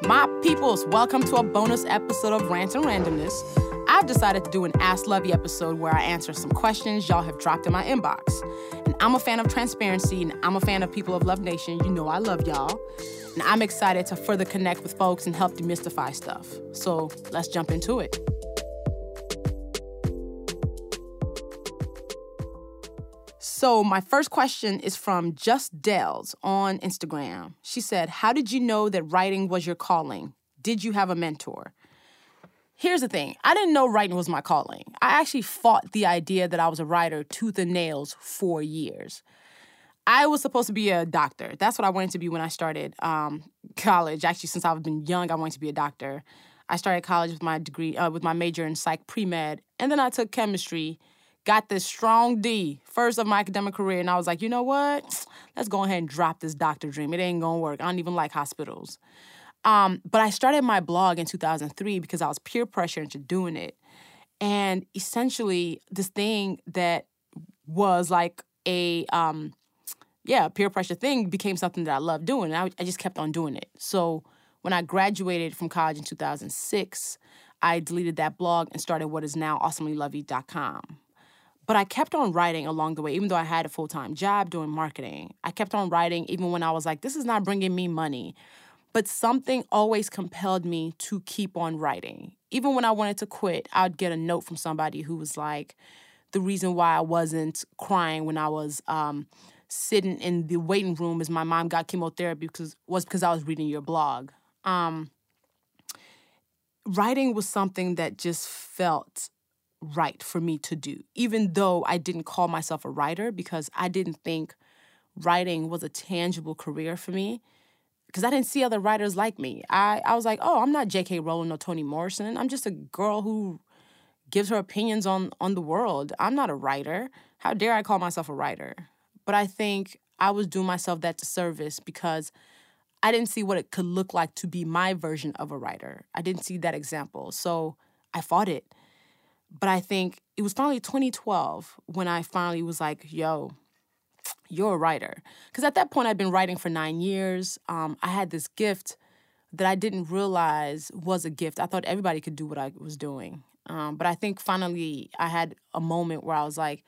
My peoples, welcome to a bonus episode of Rant and Randomness. I've decided to do an Ask Lovey episode where I answer some questions y'all have dropped in my inbox. And I'm a fan of transparency, and I'm a fan of People of Love Nation. You know I love y'all. And I'm excited to further connect with folks and help demystify stuff. So let's jump into it. So my first question is from Just Dells on Instagram. She said, how did you know that writing was your calling? Did you have a mentor? Here's the thing. I didn't know writing was my calling. I actually fought the idea that I was a writer tooth and nails for years. I was supposed to be a doctor. That's what I wanted to be when I started college. Actually, since I've been young, I wanted to be a doctor. I started college with my degree, with my major in psych pre-med, and then I took chemistry. Got this strong D, first of my academic career, and I was like, you know what? Let's go ahead and drop this doctor dream. It ain't gonna work. I don't even like hospitals. But I started my blog in 2003 because I was peer pressured into doing it. And essentially, this thing that was like a peer pressure thing became something that I loved doing, and I just kept on doing it. So when I graduated from college in 2006, I deleted that blog and started what is now awesomelyluvey.com. But I kept on writing along the way, even though I had a full-time job doing marketing. I kept on writing even when I was like, this is not bringing me money. But something always compelled me to keep on writing. Even when I wanted to quit, I'd get a note from somebody who was like, the reason why I wasn't crying when I was sitting in the waiting room as my mom got chemotherapy was because I was reading your blog. Writing was something that just felt right for me to do, even though I didn't call myself a writer because I didn't think writing was a tangible career for me because I didn't see other writers like me. I was like, oh, I'm not J.K. Rowling or Toni Morrison. I'm just a girl who gives her opinions on the world. I'm not a writer. How dare I call myself a writer? But I think I was doing myself that disservice because I didn't see what it could look like to be my version of a writer. I didn't see that example. So I fought it. But I think it was finally 2012 when I finally was like, yo, you're a writer. Because at that point, I'd been writing for 9 years. I had this gift that I didn't realize was a gift. I thought everybody could do what I was doing. But I think finally I had a moment where I was like,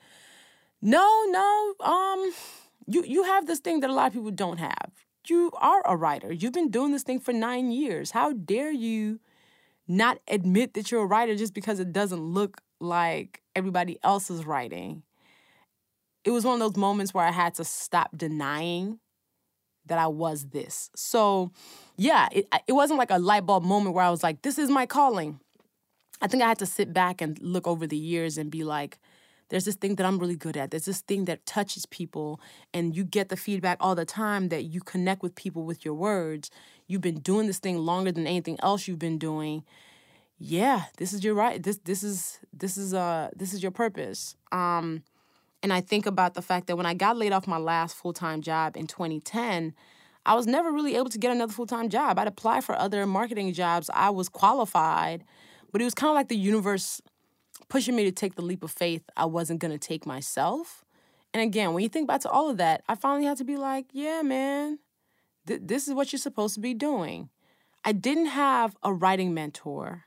no, you have this thing that a lot of people don't have. You are a writer. You've been doing this thing for 9 years. How dare you not admit that you're a writer just because it doesn't look like everybody else's writing? It was one of those moments where I had to stop denying that I was this. So, yeah, it wasn't like a light bulb moment where I was like, this is my calling. I think I had to sit back and look over the years and be like, there's this thing that I'm really good at. There's this thing that touches people, and you get the feedback all the time that you connect with people with your words. You've been doing this thing longer than anything else you've been doing. Yeah, this is your right. This is your purpose. And I think about the fact that when I got laid off my last full-time job in 2010, I was never really able to get another full-time job. I'd apply for other marketing jobs. I was qualified, but it was kind of like the universe pushing me to take the leap of faith I wasn't going to take myself. And again, when you think back to all of that, I finally had to be like, yeah, man, this is what you're supposed to be doing. I didn't have a writing mentor,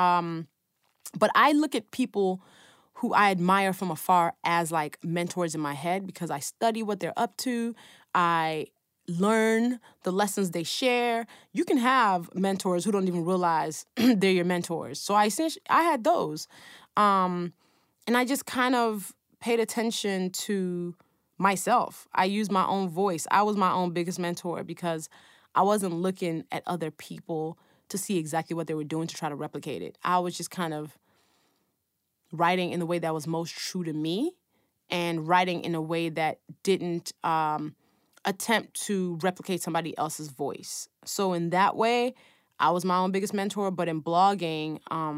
but I look at people who I admire from afar as like mentors in my head because I study what they're up to. I learn the lessons they share. You can have mentors who don't even realize they're your mentors. So I had those. And I just kind of paid attention to myself. I used my own voice. I was my own biggest mentor because I wasn't looking at other people to see exactly what they were doing to try to replicate it. I was just kind of writing in the way that was most true to me and writing in a way that didn't attempt to replicate somebody else's voice. So in that way, I was my own biggest mentor. But in blogging,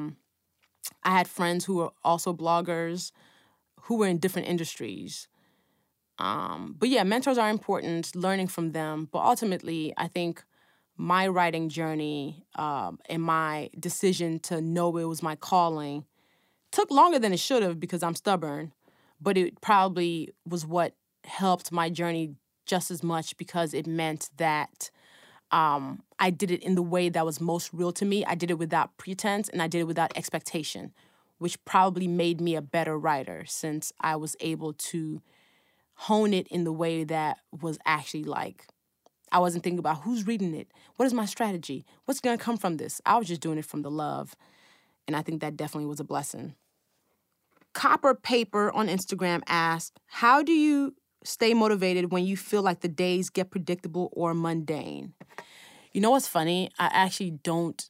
I had friends who were also bloggers who were in different industries. But yeah, mentors are important, learning from them. But ultimately, I think my writing journey and my decision to know it was my calling took longer than it should have because I'm stubborn. But it probably was what helped my journey just as much because it meant that I did it in the way that was most real to me. I did it without pretense, and I did it without expectation, which probably made me a better writer since I was able to hone it in the way that was actually like, I wasn't thinking about who's reading it. What is my strategy? What's going to come from this? I was just doing it from the love. And I think that definitely was a blessing. Copper Paper on Instagram asked, how do you stay motivated when you feel like the days get predictable or mundane? You know what's funny? I actually don't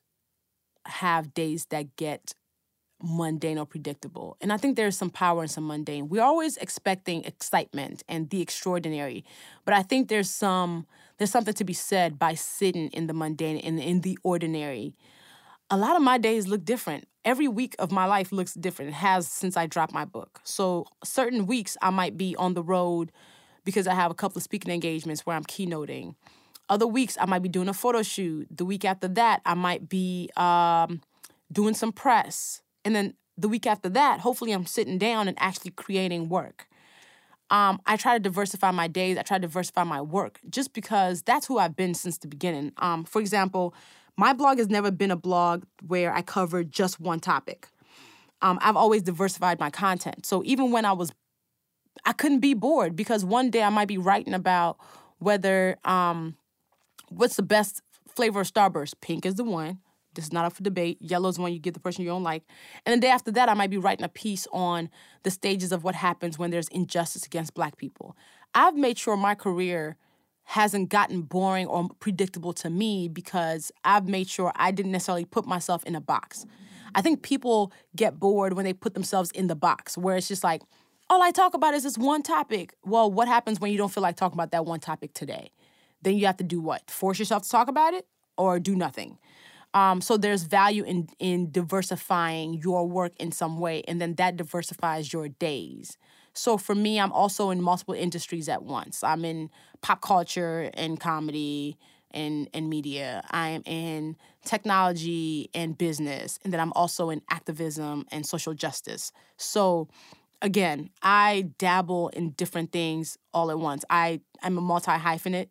have days that get mundane or predictable. And I think there's some power in some mundane. We're always expecting excitement and the extraordinary. But I think there's something to be said by sitting in the mundane and in the ordinary. A lot of my days look different. Every week of my life looks different. It has since I dropped my book. So certain weeks I might be on the road because I have a couple of speaking engagements where I'm keynoting. Other weeks I might be doing a photo shoot. The week after that I might be doing some press. And then the week after that, hopefully I'm sitting down and actually creating work. I try to diversify my days. I try to diversify my work just because that's who I've been since the beginning. For example, my blog has never been a blog where I cover just one topic. I've always diversified my content. So even when I couldn't be bored because one day I might be writing about whether, what's the best flavor of Starburst? Pink is the one. This is not up for debate. Yellow is the one you give the person you don't like. And the day after that, I might be writing a piece on the stages of what happens when there's injustice against Black people. I've made sure my career hasn't gotten boring or predictable to me because I've made sure I didn't necessarily put myself in a box. I think people get bored when they put themselves in the box, where it's just like, all I talk about is this one topic. Well, what happens when you don't feel like talking about that one topic today? Then you have to do what? Force yourself to talk about it or do nothing? So there's value in diversifying your work in some way, and then that diversifies your days. So for me, I'm also in multiple industries at once. I'm in pop culture and comedy and media. I'm in technology and business, and then I'm also in activism and social justice. So again, I dabble in different things all at once. I'm a multi-hyphenate.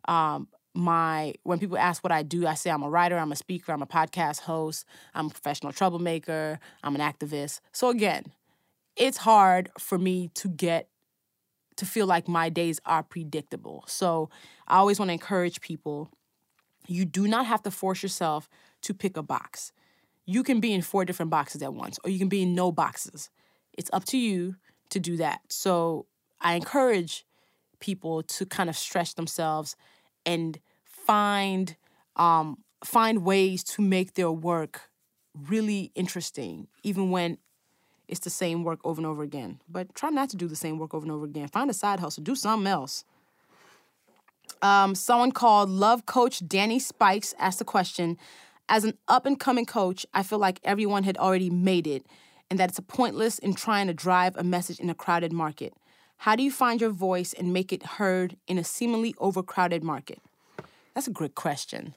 When people ask what I do, I say I'm a writer, I'm a speaker, I'm a podcast host, I'm a professional troublemaker, I'm an activist. So again, it's hard for me to feel like my days are predictable. So I always want to encourage people, you do not have to force yourself to pick a box. You can be in 4 different boxes at once, or you can be in no boxes. It's up to you to do that. So I encourage people to kind of stretch themselves and find ways to make their work really interesting, even when it's the same work over and over again. But try not to do the same work over and over again. Find a side hustle. Do something else. Someone called Love Coach Danny Spikes asked a question. As an up-and-coming coach, I feel like everyone had already made it and that it's pointless in trying to drive a message in a crowded market. How do you find your voice and make it heard in a seemingly overcrowded market? That's a great question.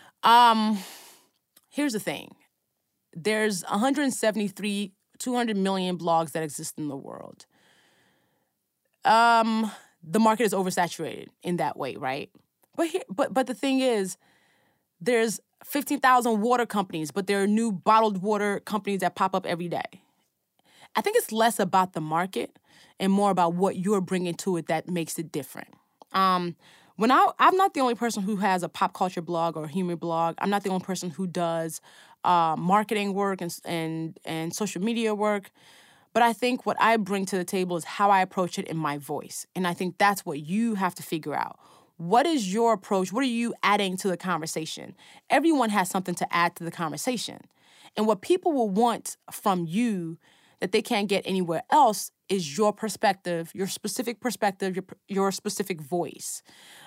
Here's the thing. There's 200 million blogs that exist in the world. The market is oversaturated in that way, right? But the thing is, there's 15,000 water companies, but there are new bottled water companies that pop up every day. I think it's less about the market and more about what you're bringing to it that makes it different. I'm not the only person who has a pop culture blog or a humor blog. I'm not the only person who does marketing work and social media work. But I think what I bring to the table is how I approach it in my voice. And I think that's what you have to figure out. What is your approach? What are you adding to the conversation? Everyone has something to add to the conversation. And what people will want from you that they can't get anywhere else is your perspective, your specific voice.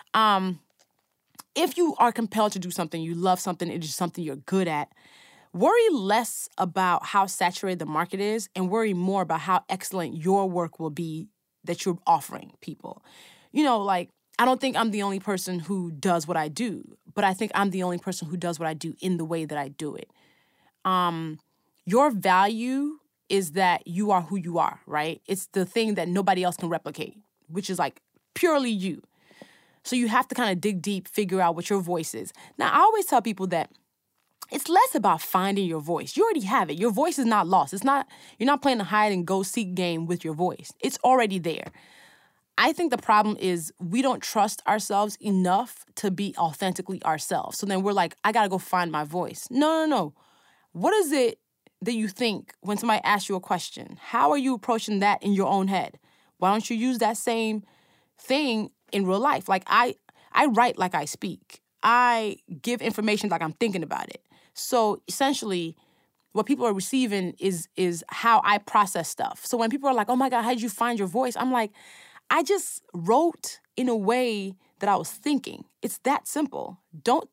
If you are compelled to do something, you love something, it is something you're good at, worry less about how saturated the market is and worry more about how excellent your work will be that you're offering people. I don't think I'm the only person who does what I do, but I think I'm the only person who does what I do in the way that I do it. Your value is that you are who you are, right? It's the thing that nobody else can replicate, which is like purely you. So you have to kind of dig deep, figure out what your voice is. Now, I always tell people that it's less about finding your voice. You already have it. Your voice is not lost. You're not playing a hide and go seek game with your voice. It's already there. I think the problem is we don't trust ourselves enough to be authentically ourselves. So then we're like, I got to go find my voice. No. What is it that you think when somebody asks you a question? How are you approaching that in your own head? Why don't you use that same thing in real life? Like I write like I speak. I give information like I'm thinking about it. So essentially, what people are receiving is how I process stuff. So when people are like, oh my God, how did you find your voice? I'm like, I just wrote in a way that I was thinking. It's that simple. Don't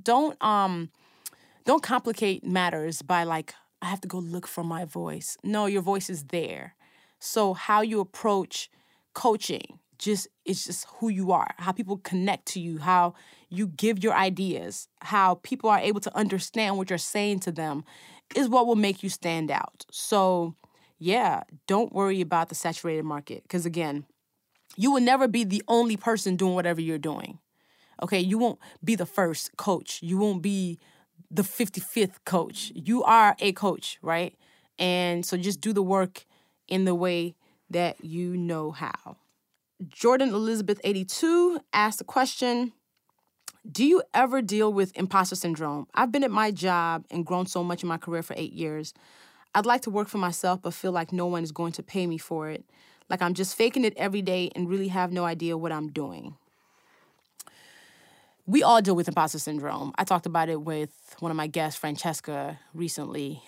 complicate matters by like, I have to go look for my voice. No, your voice is there. So how you approach coaching, it's just who you are, how people connect to you, how you give your ideas, how people are able to understand what you're saying to them is what will make you stand out. So yeah, don't worry about the saturated market. Because again, you will never be the only person doing whatever you're doing. Okay, you won't be the first coach. You won't be the 55th coach. You are a coach, right? And so just do the work in the way that you know how. Jordan Elizabeth 82 asked the question, do you ever deal with imposter syndrome? I've been at my job and grown so much in my career for 8 years. I'd like to work for myself, but feel like no one is going to pay me for it. Like I'm just faking it every day and really have no idea what I'm doing. We all deal with imposter syndrome. I talked about it with one of my guests, Francesca, recently.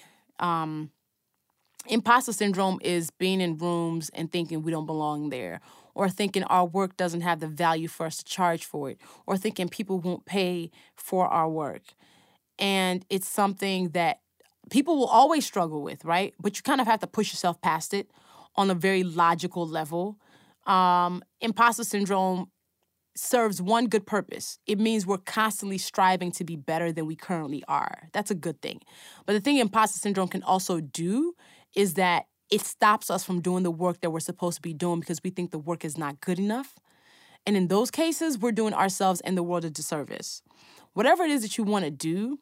Imposter syndrome is being in rooms and thinking we don't belong there, or thinking our work doesn't have the value for us to charge for it, or thinking people won't pay for our work. And it's something that people will always struggle with, right? But you kind of have to push yourself past it on a very logical level. Imposter syndrome serves one good purpose. It means we're constantly striving to be better than we currently are. That's a good thing. But the thing imposter syndrome can also do is that it stops us from doing the work that we're supposed to be doing because we think the work is not good enough. And in those cases, we're doing ourselves and the world a disservice. Whatever it is that you want to do,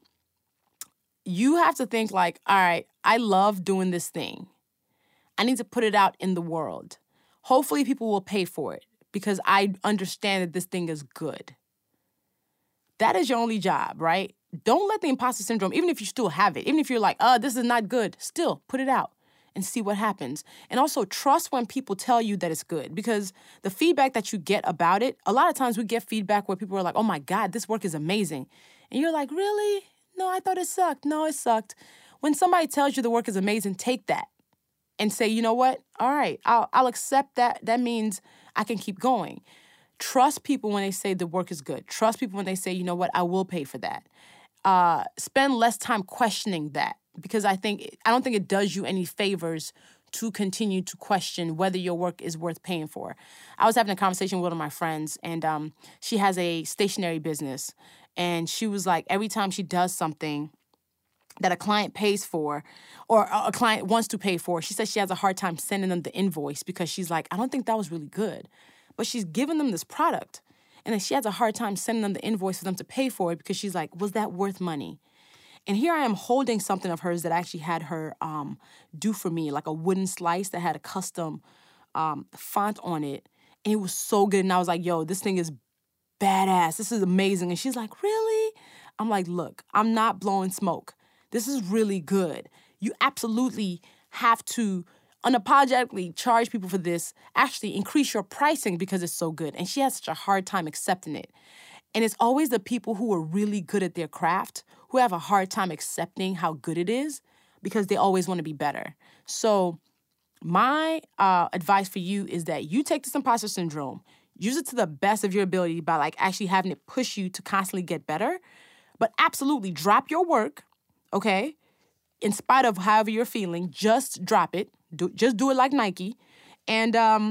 you have to think like, all right, I love doing this thing. I need to put it out in the world. Hopefully people will pay for it because I understand that this thing is good. That is your only job, right? Don't let the imposter syndrome, even if you still have it, even if you're like, this is not good, still put it out and see what happens. And also trust when people tell you that it's good, because the feedback that you get about it, a lot of times we get feedback where people are like, oh my God, this work is amazing. And you're like, really? No, I thought it sucked. No, it sucked. When somebody tells you the work is amazing, take that and say, you know what? All right, I'll accept that. That means I can keep going. Trust people when they say the work is good. Trust people when they say, you know what, I will pay for that. Spend less time questioning that, because I don't think it does you any favors to continue to question whether your work is worth paying for. I was having a conversation with one of my friends, and she has a stationery business. And she was like, every time she does something that a client pays for or a client wants to pay for, she says she has a hard time sending them the invoice because she's like, I don't think that was really good. But she's giving them this product. And then she has a hard time sending them the invoice for them to pay for it because she's like, was that worth money? And here I am holding something of hers that I actually had her do for me, like a wooden slice that had a custom font on it. And it was so good. And I was like, yo, this thing is badass. This is amazing. And she's like, really? I'm like, look, I'm not blowing smoke. This is really good. You absolutely have to unapologetically charge people for this, actually increase your pricing because it's so good. And she has such a hard time accepting it. And it's always the people who are really good at their craft who have a hard time accepting how good it is because they always want to be better. So my advice for you is that you take this imposter syndrome, use it to the best of your ability by like actually having it push you to constantly get better, but absolutely drop your work, okay? In spite of however you're feeling, just drop it. Just do it like Nike, and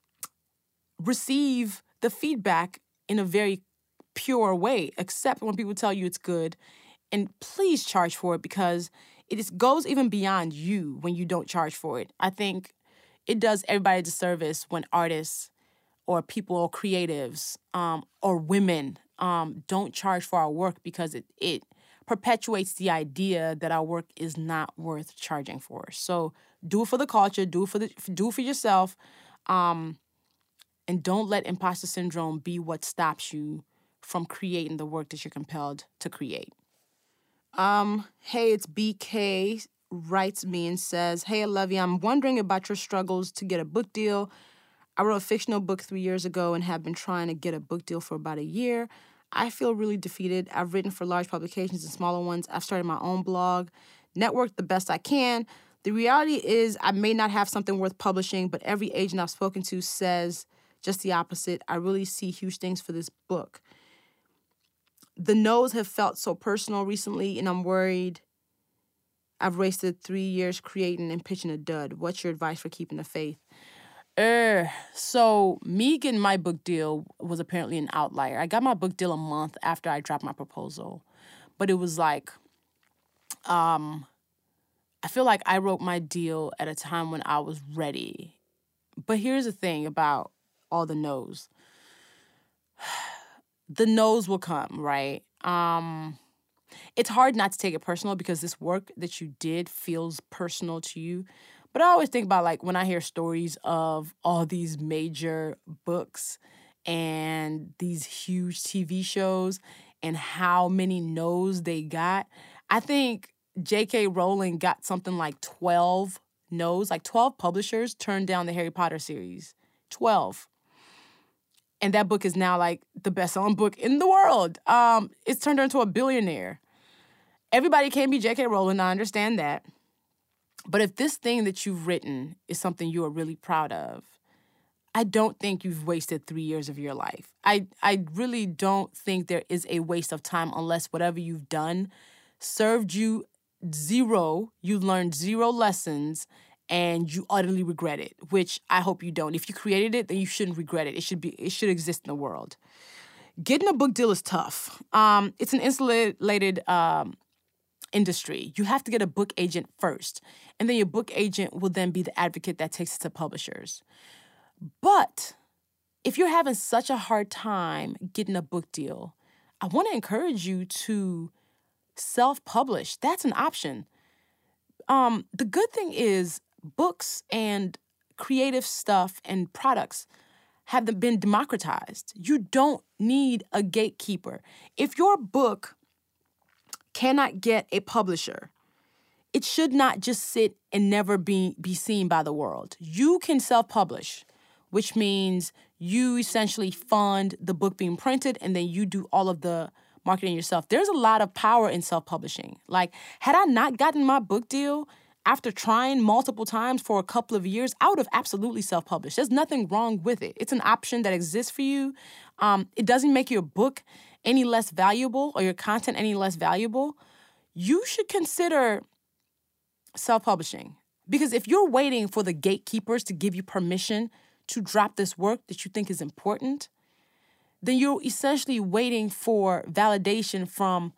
receive the feedback in a very pure way. Accept when people tell you it's good, and please charge for it because goes even beyond you when you don't charge for it. I think it does everybody a disservice when artists or people or creatives or women don't charge for our work because it perpetuates the idea that our work is not worth charging for. So do it for the culture, do it for yourself, and don't let imposter syndrome be what stops you from creating the work that you're compelled to create. Hey, it's BK writes me and says, "Hey, Olivia, I'm wondering about your struggles to get a book deal. I wrote a fictional book 3 years ago and have been trying to get a book deal for about a year. I feel really defeated. I've written for large publications and smaller ones. I've started my own blog, networked the best I can. The reality is I may not have something worth publishing, but every agent I've spoken to says just the opposite. I really see huge things for this book. The no's have felt so personal recently, and I'm worried I've wasted 3 years creating and pitching a dud. What's your advice for keeping the faith?" So me getting my book deal was apparently an outlier. I got my book deal a month after I dropped my proposal. But it was like, I feel like I wrote my deal at a time when I was ready. But here's the thing about all the no's. The no's will come, right? It's hard not to take it personal because this work that you did feels personal to you. But I always think about, like, when I hear stories of all these major books and these huge TV shows and how many no's they got. I think J.K. Rowling got something like 12 no's, like 12 publishers turned down the Harry Potter series. 12. And that book is now, like, the best-selling book in the world. It's turned her into a billionaire. Everybody can't be J.K. Rowling, I understand that. But if this thing that you've written is something you are really proud of, I don't think you've wasted 3 years of your life. I really don't think there is a waste of time unless whatever you've done served you zero, you learned zero lessons, and you utterly regret it, which I hope you don't. If you created it, then you shouldn't regret it. It should exist in the world. Getting a book deal is tough. It's an insulated industry. You have to get a book agent first, and then your book agent will then be the advocate that takes it to publishers. But if you're having such a hard time getting a book deal, I want to encourage you to self-publish. That's an option. The good thing is books and creative stuff and products have been democratized. You don't need a gatekeeper. If your book cannot get a publisher, it should not just sit and never be seen by the world. You can self-publish, which means you essentially fund the book being printed and then you do all of the marketing yourself. There's a lot of power in self-publishing. Like, had I not gotten my book deal after trying multiple times for a couple of years, I would have absolutely self-published. There's nothing wrong with it. It's an option that exists for you. It doesn't make your book any less valuable or your content any less valuable. You should consider self-publishing. Because if you're waiting for the gatekeepers to give you permission to drop this work that you think is important, then you're essentially waiting for validation from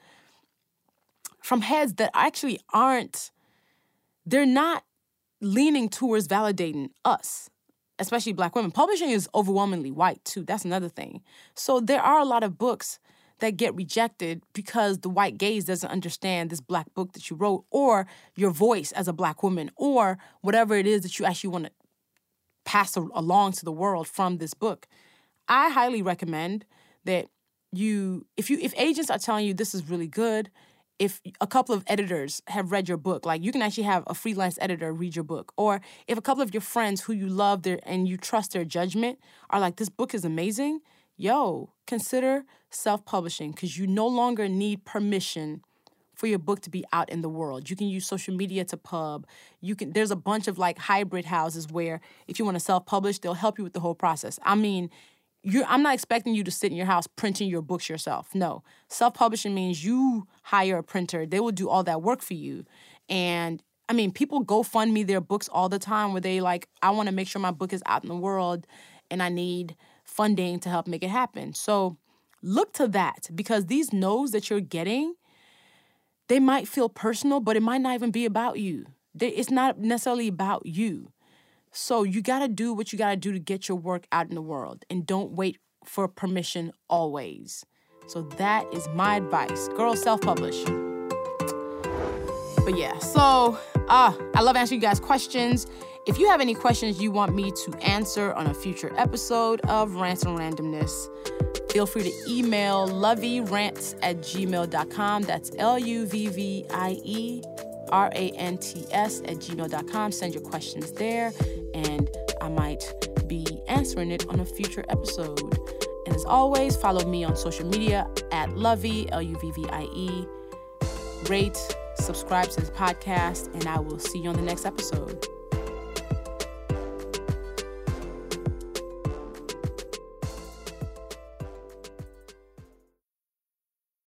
heads that actually aren't, they're not leaning towards validating us, especially Black women. Publishing is overwhelmingly white, too. That's another thing. So there are a lot of books that get rejected because the white gaze doesn't understand this Black book that you wrote, or your voice as a Black woman, or whatever it is that you actually want to pass along to the world from this book. I highly recommend that if agents are telling you this is really good, if a couple of editors have read your book, like you can actually have a freelance editor read your book, or if a couple of your friends who you love and you trust their judgment are like, this book is amazing, consider self-publishing, because you no longer need permission for your book to be out in the world. You can use social media to pub. There's a bunch of like hybrid houses where if you want to self-publish, they'll help you with the whole process. I mean, I'm not expecting you to sit in your house printing your books yourself. No. Self-publishing means you hire a printer. They will do all that work for you. And I mean, people GoFundMe their books all the time where they like, I want to make sure my book is out in the world and I need funding to help make it happen. So look to that, because these no's that you're getting, they might feel personal, but it might not even be about you. It's not necessarily about you. So you got to do what you got to do to get your work out in the world, and don't wait for permission always. So that is my advice. Girls, self-publish. But yeah, so I love answering you guys' questions. If you have any questions you want me to answer on a future episode of Rants and Randomness, feel free to email loveyrants@gmail.com. That's LUVVIERANTS@gmail.com. Send your questions there, and I might be answering it on a future episode. And as always, follow me on social media at Lovey, LUVVIE. Rate, subscribe to this podcast, and I will see you on the next episode.